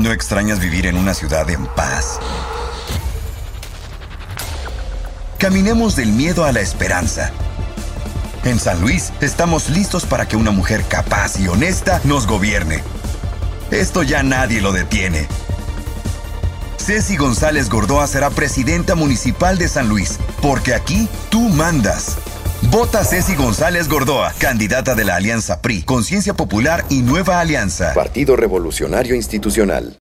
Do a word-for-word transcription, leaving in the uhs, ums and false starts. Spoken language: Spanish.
¿No extrañas vivir en una ciudad en paz? Caminemos del miedo a la esperanza. En San Luis, estamos listos para que una mujer capaz y honesta nos gobierne. Esto ya nadie lo detiene. Ceci González Gordoa será presidenta municipal de San Luis, porque aquí tú mandas. Vota Ceci González Gordoa, candidata de la Alianza P R I, Conciencia Popular y Nueva Alianza. Partido Revolucionario Institucional.